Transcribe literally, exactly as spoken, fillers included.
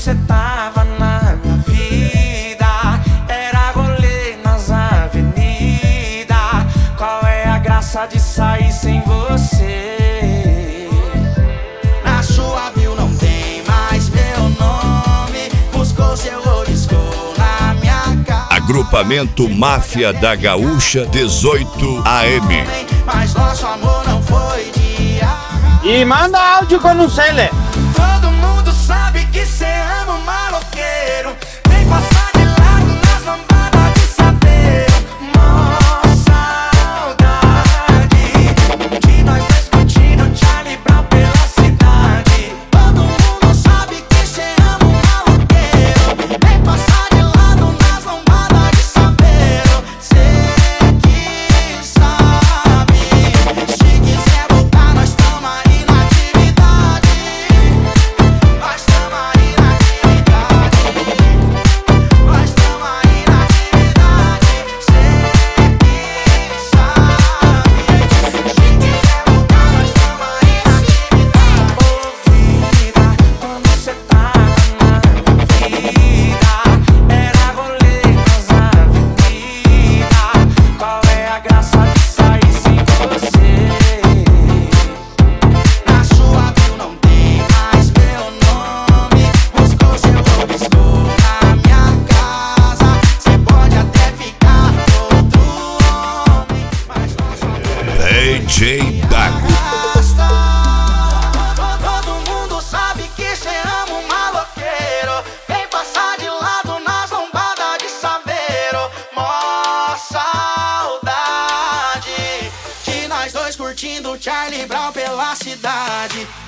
cê tava na minha vida, era rolê nas avenidas. Qual é a graça de sair sem você? Na sua bio não tem mais meu nome, buscou seu riscou na minha cara. Agrupamento Máfia da Gaúcha, dezoito A M. Mas nosso amor não foi de arra. E manda áudio que eu não sei ler. Todo mundo sabe que cê ama um maloqueiro. Vem passar de lado nas lambadas de saveiro. Mó saudade de nós dois curtindo Charlie Brown pela cidade. Todo mundo sabe que cê ama um maloqueiro. Vem passar de lado nas lambadas de saveiro. Cê que sabe, se quiser voltar nós tamo aí na atividade. Nós tamo aí na atividade. Nós tamo aí na atividade. Cê que sabe, se quiser voltar nós tamo aí na atividade. Ô vida, quando cê tava na minha vida, era rolê nas avenidas. Qual é a graça de sair sem você? Na sua bio não tem mais meu nome, buscou seu riscou na minha casa. Cê pode até ficar com outro homem, mas nosso amor D J Dago. basta. Todo mundo sabe que cê ama um maloqueiro. Vem passar de lado nas lombadas de saveiro. Mó saudade de nós dois curtindo Charlie Brown pela cidade.